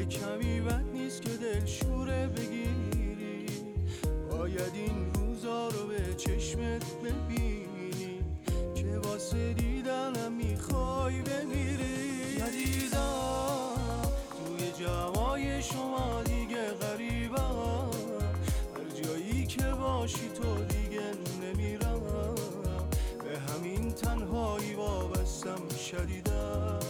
کمی بد نیست که دلشوره بگیری، باید این روزا رو به چشمت ببینی که واسه دیدنم میخوای بمیری. ندیدم توی جوای شما دیگه غریبم، هر جایی که باشی تو دیگه نمیرم، به همین تنهایی وابستم شدیدم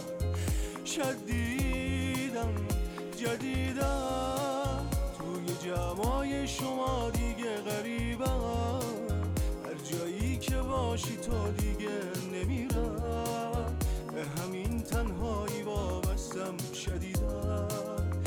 جدیدم توی جوای شما دیگه غریبم، هر جایی که باشی تو دیگه نمیرم، به همین تنهایی وابستم شدیدم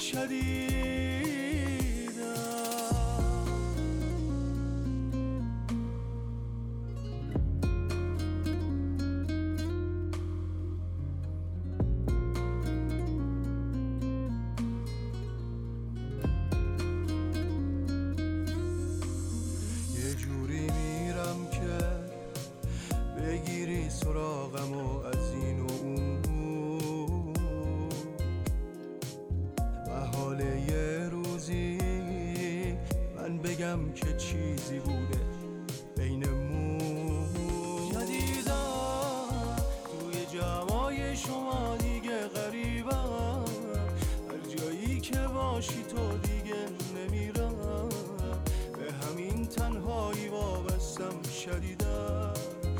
بگیری سراغم و از این و اون، و حال یه روزی من بگم که چیزی بوده بینمون. ندیدم توی جوای شما دیگه غریبم، هر جایی که باشی تو دیگه نمیرم، به همین تنهایی وابستم شدیدم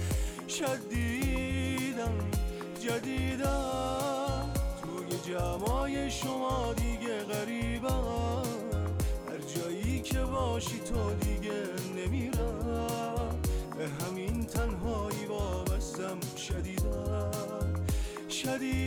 جدیدم توی جوای شما دیگه غریبم، هر جایی که باشی تو دیگه نمیرم، به همین تنهایی وابستم شدیدم